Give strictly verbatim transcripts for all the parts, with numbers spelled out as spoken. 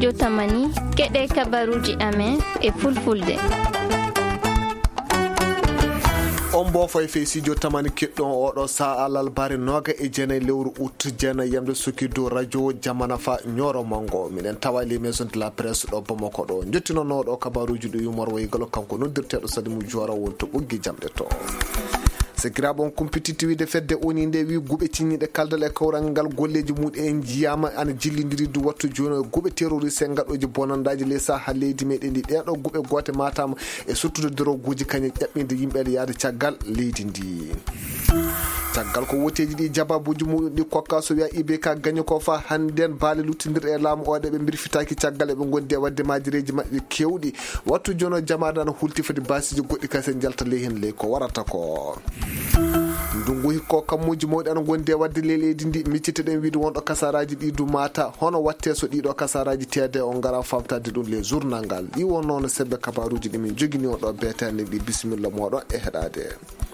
studio Tamani keɗe kabaruji amen e fulfulde. on bo fay fe studio Tamani keɗɗon oɗo sa alal bare noga e jene lewru août jena yamde suki do radio jamana fa ñoro mango minen tawali maison de la presse ɗo Bamako ɗo jottinonoɗo kabaruji ɗo yumor waygalo kanko noddirteɗo sadi mu jora wonto ɓoggi jamɗe to sekirabon competitivité fedde oni nde wi guɓe ciññiɗe kaldal e kawral ngal golleji muɗum jiyama ana jillidiri du wattu joni e guɓe terroriste en gaɗoji bonandaji les saha leydi meɗen ndi ɗeɗo guɓe gote matama e suttude droguji kañum ƴaɓɓinde yimɓeɗe yaade caggal leydi ndi caggal ko woteji ɗi jababuji muɗum ɗi kokka so wiya I B K gagne ko fa hannden baale luttidir e laamu oɗe ɓe birfitaki caggal eɓe gondi e wadde majireji mabɓe kewɗi wattu joni o jamaɗa ana hulti fadi basiji goɗɗi kase jalta ley hen ley ko warata ko ndungu hikko kammuji mawɗi ana gondi e wadde ley leydi ndi micciteɗen wiide wonɗo kasaraji ɗi du mata hono watte so ɗiɗo kasaraji tedde o gara famtade ɗum les journal ngal ɗi won noon sebbe kabaruji ɗi min jogini on ɗo betande ɗi bisimilla moɗon e heɗade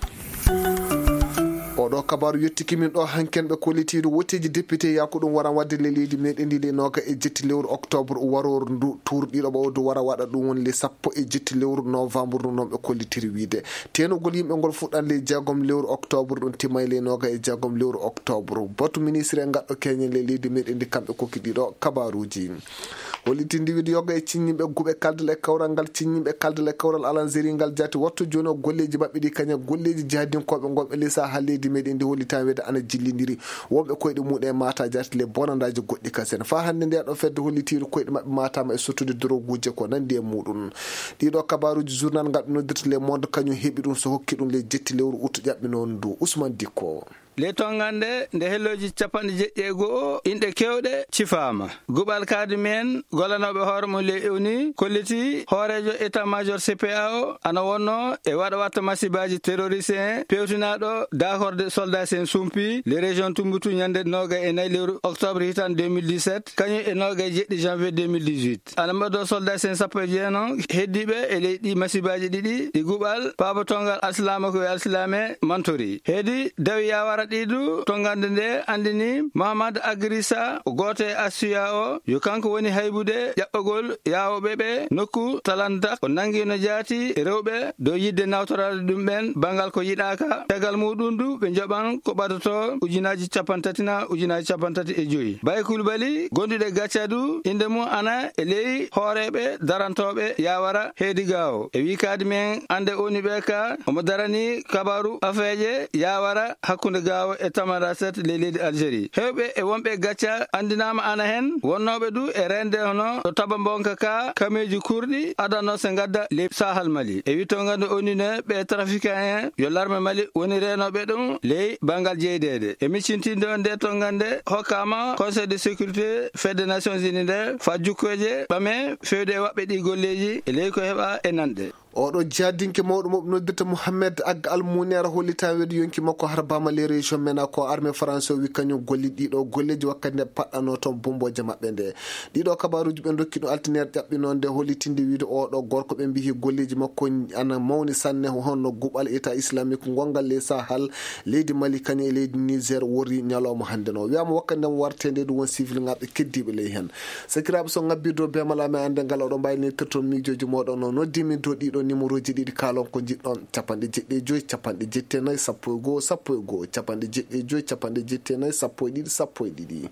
oɗo kabaru yettiki min ɗo hanken ɓe kollitiɗo wotteji député yakko ɗum waran wadde le leydi meɗen ndi le noga e jetti lewru octobre waroru ndu tourɗiɗo ɓawdu wara waɗa ɗum woni le sappo e jetti lewru novembre ɗum noon ɓe kollitiri wiide tenugol yimɓe ngol fuɗɗan le jeegom lewru octobre ɗum timay le noga e jeegom lewru octobre batu ministre en gaɗɗo keñen le leydi meɗen ndi kamɓe kokkiɗiɗo kabaruji holliti ndi wiide yoga e ciññimɓe guɓe kaldal e kawral ngal ciññimɓe kaldal e kawral alanzeri ngal jati wattu joni o golleji mabɓe ɗi kaña golleji jahadinkoɓe gonɓe le saha leydi meɗen ndi hollita wiide ana jillidiri wonɓe koyɗe muɗum e mata jati le bonandaji goɗɗi kasen fa hande nde ɗo fedde hollitiru koyɗe mabɓe matama e sottude droguji ko nandi e muɗum ɗiɗo kabaruji journal ngal ɓe noddirta le monde kañum heeɓi ɗum so hokki ɗum le jetti lewru août ƴaɓɓinoon ndu Ousmane Dikko le tongande nde helloji capanɗe jeɗɗi e go'o inɗe kewɗe cifama guɓal kaadi men golanoɓe hoore mum le ewni kolliti hoorejo état major C P A o ana wonno e waɗa watta masibaji terroriste en pewtinaɗo dakorde soldat en sumpi les région Tumboutou ñande noga e nayyi lewru octobre hitande deux mille dix-sept kañum e noga e jeɗɗi janvier deux mille dix-huit ana mbaɗo soldat en sappo e jeenon heddiɓe e leydi masibaji ɗiɗi ɗi guɓal pabatongal alsilama ko e alsilame mantori heedi dawi yawara ɗiɗu tongande nde andini Mahamadou Agrissa goto e Assuya o yo kanko woni haybude ƴaɓɓagol yawoɓe ɓe nokku talanta o nanguino jaati rewɓe dow yidde nawtorade ɗum ɓen bangal ko yiɗaka tagal muɗum du ɓe joɓan ko ɓadoto ujunaji capan tati na ujunaji capan tati e joyyi Baye Coulibaly gonduɗe gaccadu inde mum ana e ley hooreɓe darantoɓe yawara heedi gawo e wi kaadi men ande oni ɓe ka omo darani kabaru afeeje yawara hakkude gawo e Tamanrasset le leydi Algérie hewɓe e wonɓe gacca andinama ana hen wonnoɓe du e rende hono to taba bonka ka kameji kurɗi adano se gadda le sahal Mali e witto gande onine ɓe trafiquant en yo larme Mali woni renoɓe ɗum ley bangal jeydede e miccintinde on nde to gande hokkama conseil de sécurité fedde nations unis nde fa jukkoje ɓame fewde e waɓɓe ɗi golleji e ley ko heɓa e nanɗe oɗo jadinke mawɗo mo noddirta Mouhamed Agga Almunera hollita weedo yonki makko har bama les région mena ko armée français wi kañum golli ɗiɗo golleji wakkati nde paɗɗano toon bomboje mabɓe nde ɗiɗo kabaruji ɓe dokki ɗum altinere ƴaɓɓinode nde hollitinde wiide oɗo gorko ɓe mbihi golleji makko ana mawni sanne honno guɓal état islamique gongal les sahal leydi Mali kañum e leydi Niger wori ñalawma hande no wiyama wakkati nde warte nde ɗum won civil ngaɓe keddiɓe ley hen sakiraɓe so ngabbido be malami ande ngal oɗo mbayni tirton mijoji moɗon no noddimi do ɗiɗo numéro ji ɗiɗi kalon ko jiɗɗon capanɗe jeɗɗi e joyi capanɗe jetti e nayyi sappo e goho sappo e goho capanɗe jeɗɗi e joyi capanɗe jetti e nayyi sappo e ɗiɗi sappo e ɗiɗi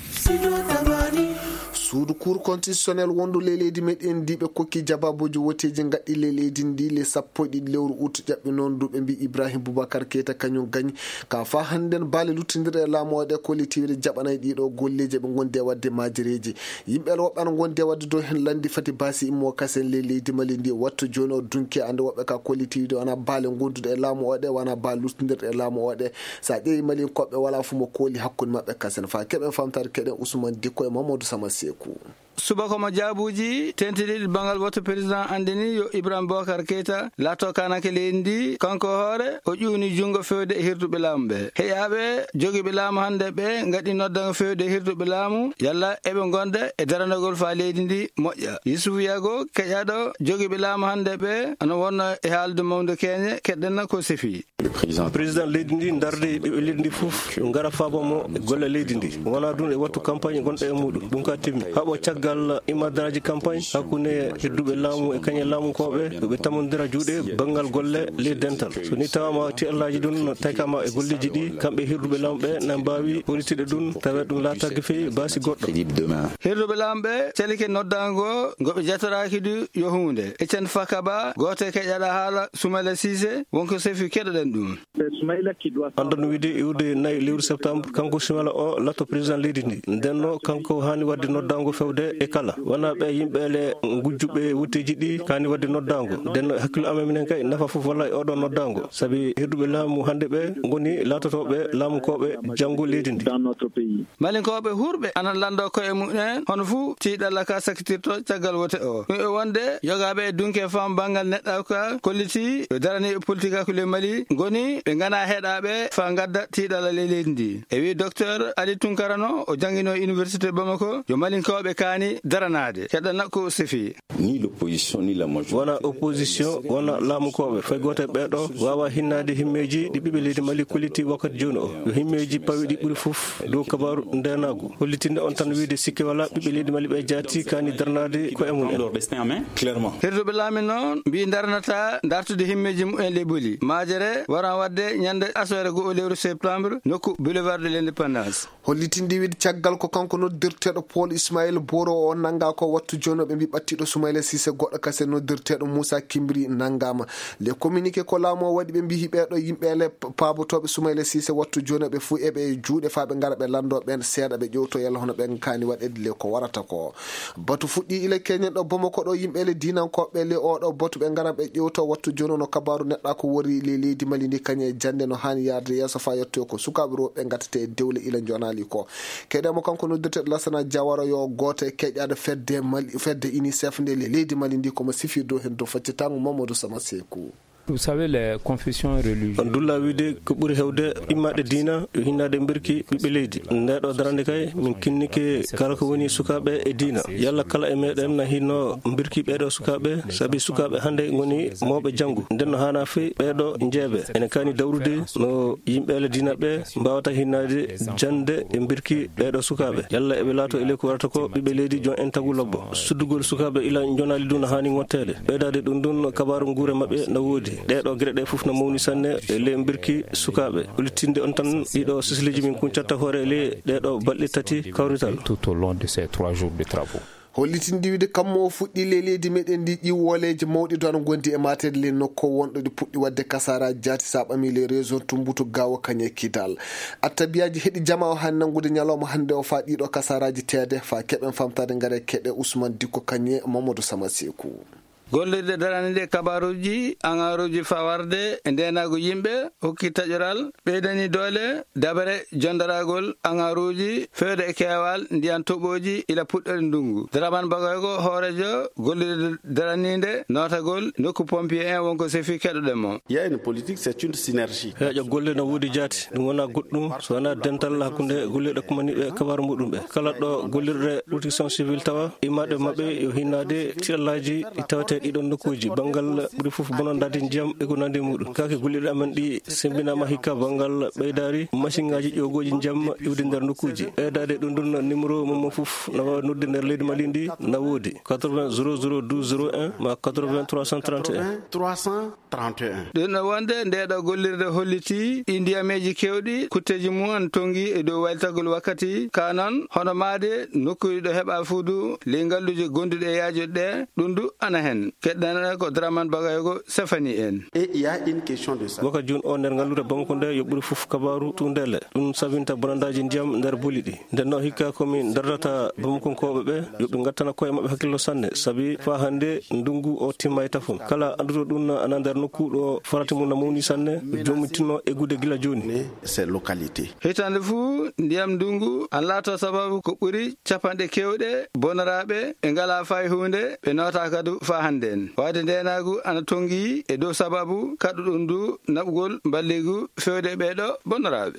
suudu cour constitutionnel wondu le leydi meɗen ndi ɓe kokki jababuji woteji gaɗɗi le leydi ndi le sappo e ɗiɗi lewru août ƴaɓɓi noon du ɓe mbi Ibrahim Boubacar Keita kañum gañi ka fa hannden baale luttidir e laamu waɗe kollitiwde jaɓanayi ɗiɗo golleji ɓe gondi e wadde majireji yimɓe woɓɓe ana gondi e wadde dow hen landi fati basi immo kasen le leydi Mali ndi wattu joni o dunki ande woɓɓe ka kollitiwde wona baale gondude e laamu waɗe wona baale luttidirde e laamu waɗe sa ƴeewi Mali koɓɓe wala fu mo kooli hakkude mabɓe kasen fa keɓen famtade keɗen Ousmane Dikko e Mamadou Sama Sekou subaka mo jaabuji tentiɗiɗi bangal woto président andini yo Ibrahim Boubacar Keita lato kanake leydi ndi kanko hoore o ƴuwni jungo fewde e hirduɓe laamu ɓe heeyaɓe joguiɓe laamu hande ɓe gaɗi noddango fewde e hirduɓe laamu yalla eɓe gonda e daranagol fa leydi ndi moƴƴa Youssouf Yago keƴaɗo joguiɓe laamu hande ɓe ana wonno e haalde mawde keñe keɗɗenna ko sefi président leydi ndi darde ɓiɓɓe leydi ndi foof gara faabamo golle leydi ndi wona ɗum e wattu campagne gonɗo e muɗum ɗum ka timmi haɓo caggal caggal imadaraji campagne hakkunde hedduɓe laamu e kañe laamu koɓe ɓe tamondira juuɗe bangal golle le dental so ni tawama ti allaji ɗum taykama e golleji ɗi kamɓe hirduɓe laamu ɓe na mbawi holitide ɗum tawa ɗum laatagge fewi basi goɗɗo hirduɓe laamu ɓe calike noddango goɓe jatoraki du yo hunde Etienne Fakaba goto e keƴaɗa haala Soumaïla Cissé wonko sefi keɗoɗen ɗum andon wiide iwde nayyi lewru septembre kanko Soumaïla o latto président leydi ndi ndenno kanko hani wadde noddango fewde e kala wona ɓe yimɓele gujjuɓe wutteji ɗi kani wadde noddango ndenno hakkille amen minen kay nafa foof walla e oɗo noddango saabi hirduɓe laamu hande ɓe goni latotoɓe laamukoɓe janggo leydi ndi malinkoɓe hurɓe ana lando koye mumen hono fuu tiiɗalla ka sakkitirto caggal wote o ɗum e wonde yogaɓe e dunke fam bangal neɗɗa ka kolliti ɓe darani politique akule Mali goni ɓe gana heeɗaɓe fa gadda tiiɗalla le leydi ndi e wi docteur Ali Tunkarano o jangino université Bamako yo malinkoɓe kani daranade keɗɗa ko sefi ni l'opposition ni la majorité wona opposition wona laamukoɓe fay goto ɓeɗo wawa hinnade himmeji ɗi ɓiɓe leydi Mali kolliti wakkati joni o yo himmeji pawi ɗi ɓuuri foof dow kabaru ndenago hollitinde on tan wiide sikke wala ɓiɓe leydi Mali ɓe jaati kani darnade ko e mum en clairement hirduɓe laami noon mbi darnata dartude himmeji mumen le ɓooli majere waran wadde ñande asore go o lewru septembre nokku boulevard de l'indépendance hollitinde wiide caggal ko kanko noddirteɗo Paul Ismaïla Boro o nanga ko wattu joni ɓe mbi ɓattiɗo Soumaïla Cissé goɗɗo kase noddirteɗo Moussa Kimbri nangama le communiqué ko laamu o waɗi ɓe mbi ɓeɗo yimɓele paabotoɓe Soumaïla Cissé wattu joni ɓe fu eɓe juuɗe fa ɓe gara ɓe lando ɓen seeɗa ɓe ƴewto yalla hono ɓen kani waɗede le ko warata ko batu fuɗɗi ila keñen ɗo Bamako ɗo yimɓele dinankoɓe le oɗo batu ɓe gara ɓe ƴewto wattu joni no kabaru neɗɗa ko wori le leydi Mali ndi kañe jande no hani yarde yesso fa yettoyo ko sukaɓe rewɓe gattete dewle ila jonali ko keɗemo kanko noddirteɗo Lassana Diawara yo goto e keƴade fedde Mali fedde UNICEF nde le leydi Mali ndi komo sifi dow hen dow faccitango Mamadou Sama Sekou. Vous savez les confessions religieuses. Abdullah wiide ko ɓuri hewde immade diina yo hinnade mbirki ɓiɓɓe leydi ndeɗo darande kay min kinnike kala ko woni sukaɓe e diina yalla kala e meɗen na hinno mbirki ɓeɗo sukaɓe saabi sukaɓe hande goni mawɓe janggo ndenno hana fe ɓeɗo jeeɓe ene kani dawrude no yimɓele diina ɓe mbawata hinnade jande e mbirki ɓeɗo sukaɓe yalla eɓe laato ele ko warata ko ɓiɓɓe leydi jon en tagu lobbo suddugol sukaɓe ila jonali ɗum no hani ngottede ɓeydade ɗum ɗum kabaru guure mabɓe no woodi ɗeɗo gueɗe ɗe fof no mawni sanne e le mbirki sukaɓe hollitinde on tan ɗiɗo sisleji min kuncatta hoore le ɗeɗo balɗe tati kawrital tout au long de ces trois jours de travaux hollitinde wiide kammo o fuɗɗi le leydi meɗen ndi ƴiwwoleji mawɗi do ano gondi e matede le nokko wonɗo ɗi puɗɗi wadde kasaraji jaati sa ɓami les région tumbutu gawo kañe kidal attabiyaji heeɗi jama o han nangude ñalawma hande o fa ɗiɗo kasaraji teede fa keɓen famtade gaare keɗe Ousmane Dikko kañe Mamadou Sama Sekou. gollirde darande kabaruji angaruji fawarde e ndenago yimɓe hokki taƴoral ɓeydani doole dabare jondaragol angaruji fewde e kewal ndiyan toɓoji ila puɗɗore ndungu Dramane Bagoygo hoorejo gollirde daranide notagol nokku pompier en wonko sefi keɗoɗenmo il y a une politique c'est une synergie heeƴo golle no woodi jaati ɗum wona goɗɗum so wona dental hakkude gollirɗe kumaniɓe kabaru muɗum ɓe kala ɗo gollirde protection civile tawa immaɗe mabɓe yo hinnade tiɗallaji ɗi tawete ɗiɗon nokkuji bangal ɓuri fof bonondade ndiyam e ko nandi muɗum kake gollirɗe amen ɗi sembinama hikka bangal ɓeydari machine ngaji ƴogoji ndiyam iwde nder nokkuji ɓeydade ɗum ɗum numéro momo fof no wawa nodde nder leydi Mali ndi no woodi quatre-vingts zéro zéro douze zéro un ma quatre-vingts trois cent trente et un trois cent trente et un ɗum no wonde ndeɗo gollirde holliti ɗi ndiyameji kewɗi kutteji mum tongi e dow waltagol wakkati ka noon hono maade nokkuji ɗo heɓa fuudu ley ngalluji gonduɗe e yaajoɗe ɗe ɗum du ana hen keɗɗanɗa ko Dramane Bagoygo sefani en et il y a une question de ça waka joni o nder ngallure Bamako nde yo ɓuuri fof kabaru tundele ɗum sabinta bonandaji ndiyam nder buli ɗi ndenno hikka komin dardata Bamakonkoɓe ɓe yoɓe gattana koye mabɓe hakkillo sanne saabi fa hande ndungu o timmay tafon kala anduto ɗum ana nder nokku ɗo farati mum no mawni sanne jomum tinno eggude gila joni c'est localité hitande fuu ndiyam ndungu an laato sababu ko ɓuuri capanɗe kewɗe bonoraɓe ɓe ngala fay hunde ɓe nota kadu fa hande en wade ndenagu ana tongi e dow sababu kaɗuɗum du naɓugol balligu fewde ɓeɗo bonoraɓe.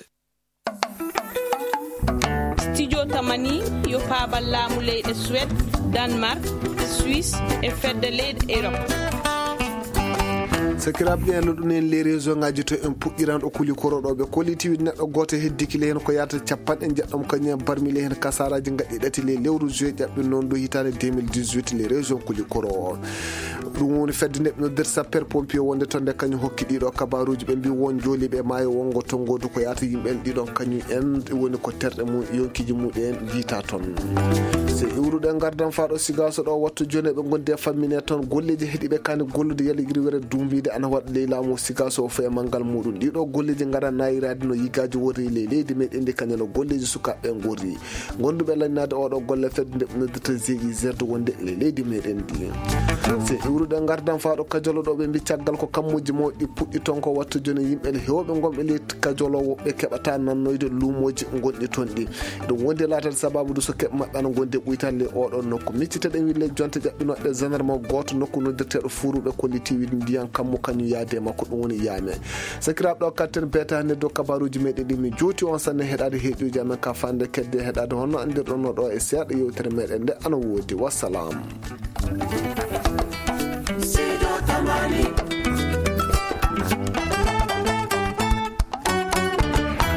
Studio Tamani yo paabal laamu leyɗe Suède, Danemark, Suisse e fedde leyɗe Europe. sakiraɓe ɓen ɗumen les région ngaji to en puɗɗiranɗo kuli koroɗoɓe kolitiwi neɗɗo goto heddikile hen ko yata capanɗe jeɗɗom kañum barmile hen kasaraji gaɗɗi ɗati le lewru juillet ƴaɓɓi noon ɗo hitande deux mille dix-huit les région kuli koro o ɗum woni fedde neɓɓe noddir sapeur pompier wonde tonde kañum hokki ɗiɗo kabaruji ɓe mbi won jooliɓe maayo wongo tongodu ko yata yimɓen ɗiɗon kañum en woni ko terɗe mum yonkiji muɗen jiita toon so iwruɗen gardan faɗo sigaso ɗo wattu joni ɓe gondi e fammine toon golleji heeɗiɓe kani gollude yaligiri were dumbide ana waɗa leylamu sigaso o fo e manggal muɗum ɗiɗo golleji gara nayirade no yigaji wori le leydi meɗen ndi kañano golleji sukaɓe gorri gonduɓe lañnade oɗo golle fedde nde noddata G I Z wonde le leydi meɗen ndi so iwruɗen gardan faɗo kajolo ɗo ɓe mbi caggal ko kammuji mawɗi puɗɗi toon ko wattu joni yimɓe hewɓe gonɓe leydi kajolo woɓɓe keɓata nannoyde lumoji gonɗi toon ɗi ɗum wondi latata sababu du so keɓe mabɓe ana gonde ɓuytalle oɗon nokku micciteɗen wille jonte jaɓɓinoɗe gendarme goto nokku noddirteɗo furuɓe kollitiwi ndiyan kammu kañum yaade makko ɗum woni yaame sakiraɓe ɗo katten betane dow kabaruji meɗen ɗi mi juuti on sanne heɗade heeƴuji amen ka fande kedde heɗade honno andirɗon ɗo e seeɗa yewtere meɗen nde ana woodi wassalam.